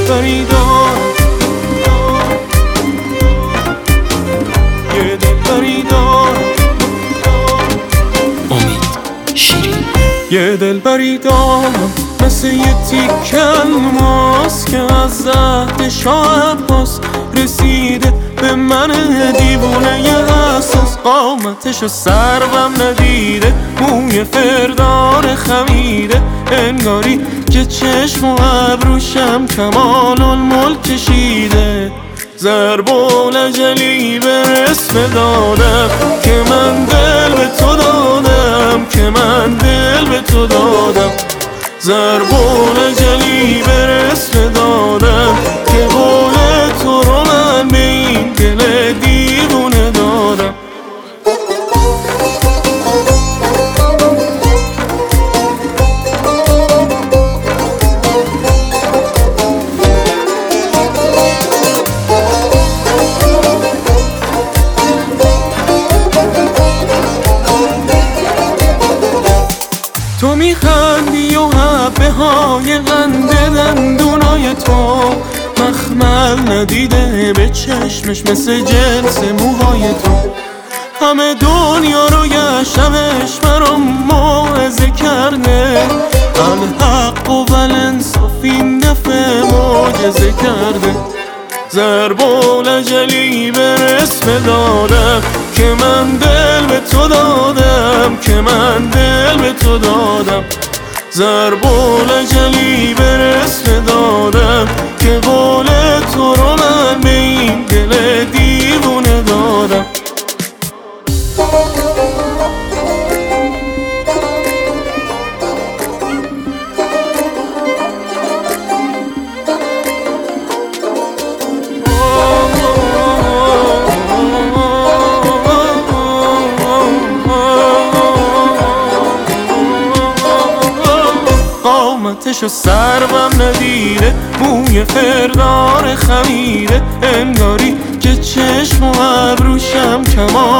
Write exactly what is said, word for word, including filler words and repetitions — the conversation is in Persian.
دلبری دارم، یه دلبری دارم. امید شیرین. یه دلبری دارم مثل یه تیک الماس که از زهد شاه عباس رسیده به من دیوونه ی اساس. قامتشو سروم ندیده، موی فردار خمیده، انگاری که چشم و ابروشم کمال الملک کشیده. ضرب العجلی به اسم دادم که من دل به تو دادم، که من دل به تو دادم. ضرب العجلی به اسم دادم که قول تو رو من به این دل دیوونه دادم. تو میخندی و حبه های قند دندونای تو مخمل ندیده به چشمش مثل جنس موهای تو. همه دنیا رو گشتمش برام موعظه کرده، الحق و الانصاف این دفعه معجزه کرده. ضرب العجلی به اسم دادم که من دل به تو دادم، که من دل به تو دادم. ضرب العجلی به اسم دادم که قول تو رو من به این دل دیوونه دادم. قامتشو سروم ندیده، موی فردار خمیده، انگاری که چشم و ابروشم کمان